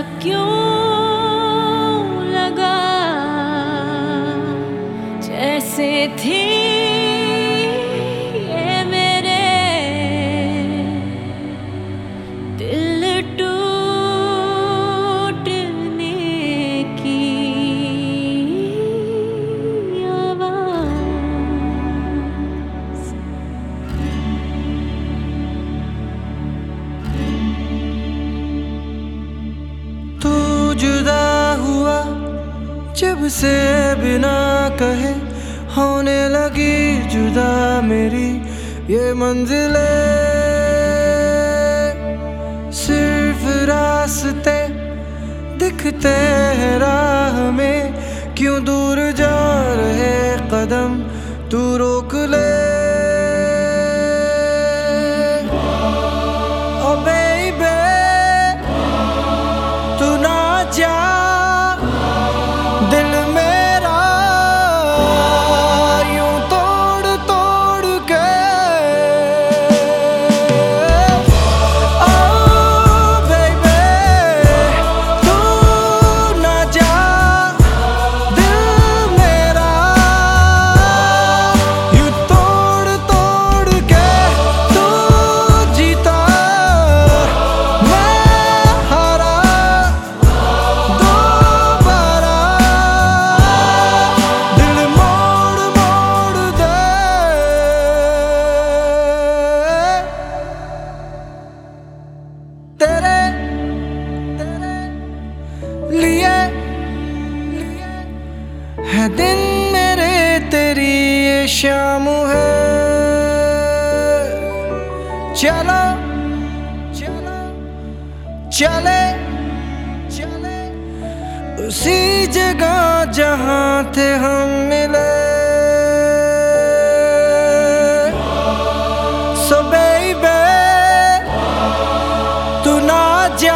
क्यों लगा जैसे थी ये मेरे दिल टूटने की आवाज़। तू जुदा हुआ जब से बिना कहे होने लगी जुदा मेरी ये मंजिलें। सिर्फ रास्ते दिखते हैं राह में, क्यों दूर जा रहे कदम तू रोक ले। ओ बेबी तू ना जा, दिल मेरा यूं तोड़ तोड़ के। ओ बेबी तू ना जा, दिल मेरा यूं तोड़ तोड़ के। तू जीता मैं हारा, दोबारा दिल मोड़ मोड़ दे। तेरे लिए है दिन मेरे, तेरी ये शाम है। चलो चले उसी जगह जहाँ थे हम मिले। So baby तू ना जा,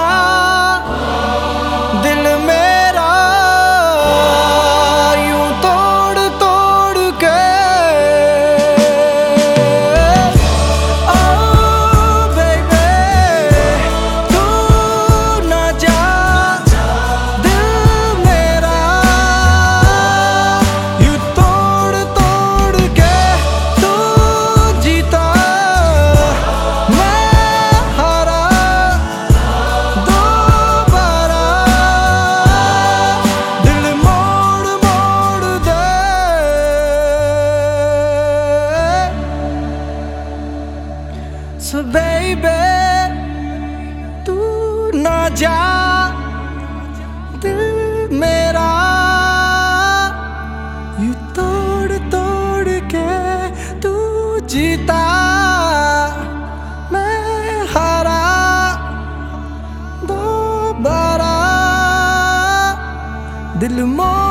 दिल मेरा यूं तोड़ तोड़ के। Oh baby तू ना जा, दिल मेरा यूं तोड़ तोड़ के। तू जीता मैं हारा, दोबारा दिल मोड़ मोड़ दे। So baby तू ना जा, दिल मेरा यूं तोड़ तोड़ के। तू जीता मैं हारा, दोबारा दिल मोड़